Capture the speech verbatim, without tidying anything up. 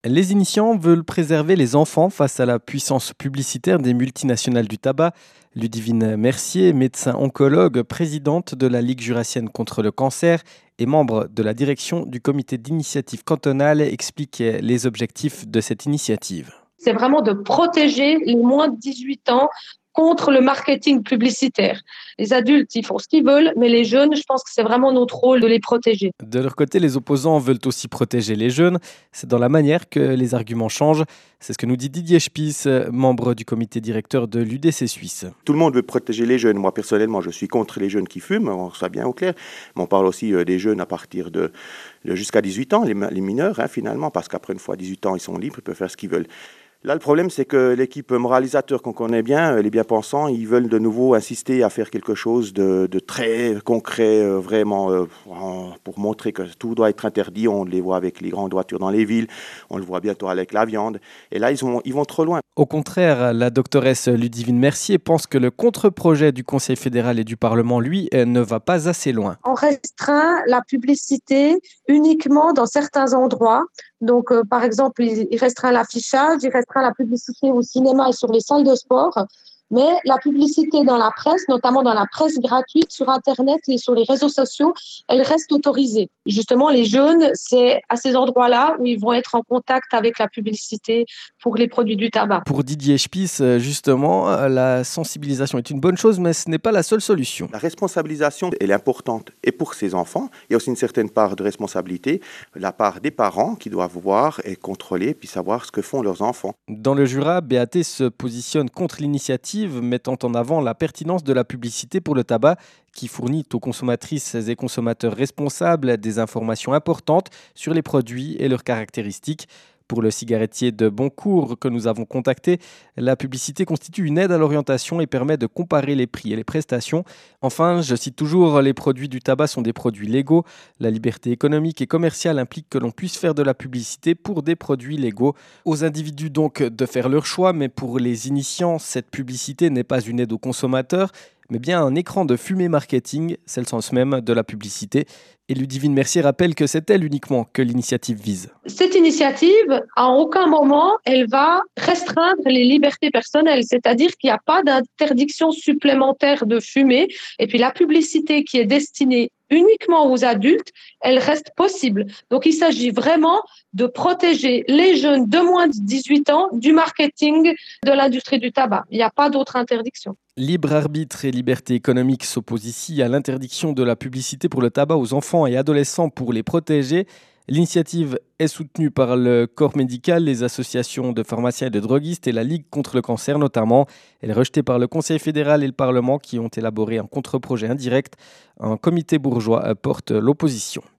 Les initiants veulent préserver les enfants face à la puissance publicitaire des multinationales du tabac. Ludivine Mercier, médecin oncologue, présidente de la Ligue jurassienne contre le cancer et membre de la direction du comité d'initiative cantonale, explique les objectifs de cette initiative. C'est vraiment de protéger les moins de dix-huit ans contre le marketing publicitaire. Les adultes, ils font ce qu'ils veulent, mais les jeunes, je pense que c'est vraiment notre rôle de les protéger. De leur côté, les opposants veulent aussi protéger les jeunes. C'est dans la manière que les arguments changent. C'est ce que nous dit Didier Spies, membre du comité directeur de l'U D C Suisse. Tout le monde veut protéger les jeunes. Moi, personnellement, je suis contre les jeunes qui fument, on soit bien au clair. Mais on parle aussi des jeunes à partir de, de jusqu'à dix-huit ans, les, les mineurs, hein, finalement, parce qu'après une fois dix-huit ans, ils sont libres, ils peuvent faire ce qu'ils veulent. Là, le problème, c'est que l'équipe moralisateur qu'on connaît bien, les bien-pensants, ils veulent de nouveau insister à faire quelque chose de, de très concret, euh, vraiment, euh, pour montrer que tout doit être interdit. On les voit avec les grandes voitures dans les villes, on le voit bientôt avec la viande. Et là, ils, ont, ils vont trop loin. Au contraire, la doctoresse Ludivine Mercier pense que le contre-projet du Conseil fédéral et du Parlement, lui, ne va pas assez loin. On restreint la publicité uniquement dans certains endroits. Donc, euh, par exemple, il restreint l'affichage, il restreint la publicité au cinéma et sur les salles de sport. Mais la publicité dans la presse, notamment dans la presse gratuite, sur Internet et sur les réseaux sociaux, elle reste autorisée. Justement, les jeunes, c'est à ces endroits-là où ils vont être en contact avec la publicité pour les produits du tabac. Pour Didier Spies, justement, la sensibilisation est une bonne chose, mais ce n'est pas la seule solution. La responsabilisation, elle est importante. Et pour ces enfants, il y a aussi une certaine part de responsabilité, la part des parents qui doivent voir et contrôler, puis savoir ce que font leurs enfants. Dans le Jura, B A T se positionne contre l'initiative, mettant en avant la pertinence de la publicité pour le tabac qui fournit aux consommatrices et consommateurs responsables des informations importantes sur les produits et leurs caractéristiques. Pour le cigarettier de Boncourt que nous avons contacté, la publicité constitue une aide à l'orientation et permet de comparer les prix et les prestations. Enfin, je cite toujours, les produits du tabac sont des produits légaux. La liberté économique et commerciale implique que l'on puisse faire de la publicité pour des produits légaux. Aux individus donc de faire leur choix, mais pour les initiants, cette publicité n'est pas une aide aux consommateurs, mais bien un écran de fumée marketing, c'est le sens même de la publicité. Et Ludivine Mercier rappelle que c'est elle uniquement que l'initiative vise. Cette initiative, à aucun moment, elle va restreindre les libertés personnelles, c'est-à-dire qu'il n'y a pas d'interdiction supplémentaire de fumer. Et puis la publicité qui est destinée uniquement aux adultes, elle reste possible. Donc il s'agit vraiment de protéger les jeunes de moins de dix-huit ans du marketing de l'industrie du tabac. Il n'y a pas d'autre interdiction. Libre arbitre et liberté économique s'opposent ici à l'interdiction de la publicité pour le tabac aux enfants et adolescents pour les protéger. L'initiative est soutenue par le corps médical, les associations de pharmaciens et de droguistes et la Ligue contre le cancer notamment. Elle est rejetée par le Conseil fédéral et le Parlement qui ont élaboré un contre-projet indirect. Un comité bourgeois porte l'opposition.